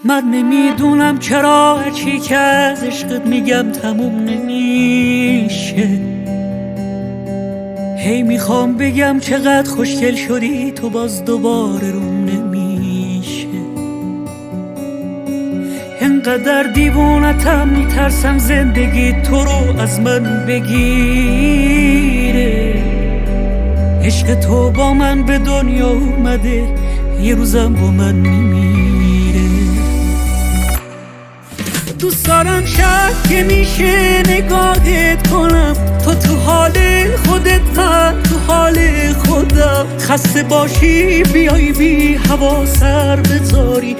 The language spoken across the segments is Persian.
من نمیدونم چرا هرچی که از عشقت میگم تموم نمیشه. هی میخوام بگم چقدر خوشگل شدی تو، باز دوباره روم نمیشه. انقدر دیوونتم میترسم زندگی تو رو از من بگیره. عشق تو با من به دنیا اومده، یه روزم با من میمیره. دوست دارم شک میشه نگاهت کنم، تو حال خودت من تو حال خودم. خسته باشی بیای بی هوا سر بذاری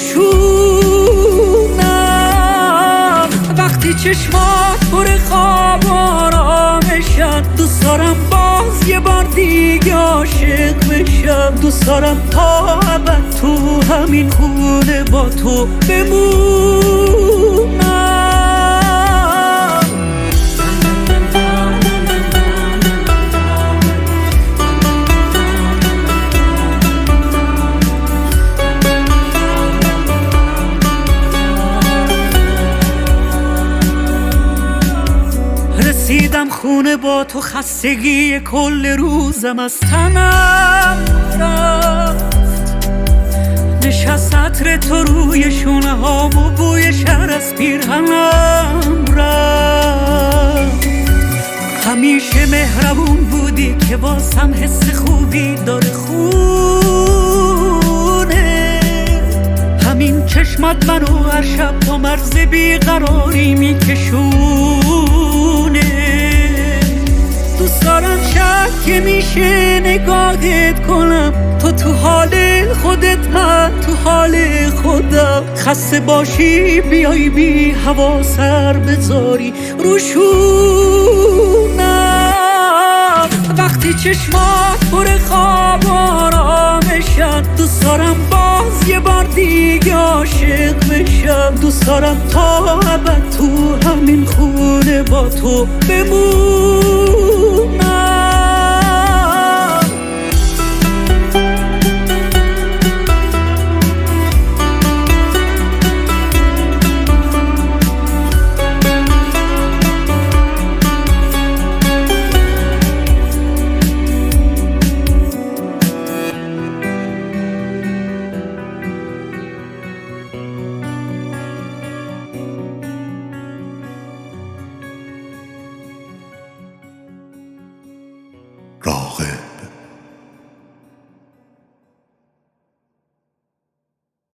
روشونم. وقتی چشمات پر خواب آرامشن، دوست دارم باز یه بار دیگه عاشق بشم. دوست دارم تا ابد تو همین خونه با تو بمونم. رسیدم خونه با تو، خستگی کل روزم از تنم رفت. نشست عطر تو روی شونه هام و بوی شهر از پیرهنم رفت. همیشه مهربون بودی که واسم حس خوبی داره خونه. همین چشمات منو هر شب تا مرز بیقراری میکشونه. دوست دارم شک میشه نگاهت کنم، تو حال خودت من تو حال خودم. خسته باشی بیای بی هوا سر بذاری روشونم. وقتی چشمات پر خواب آرامشن، دوست دارم باز یه بار دیگه عاشق بشم. دوست دارم تا ابد تو همین خونه با تو بمونم.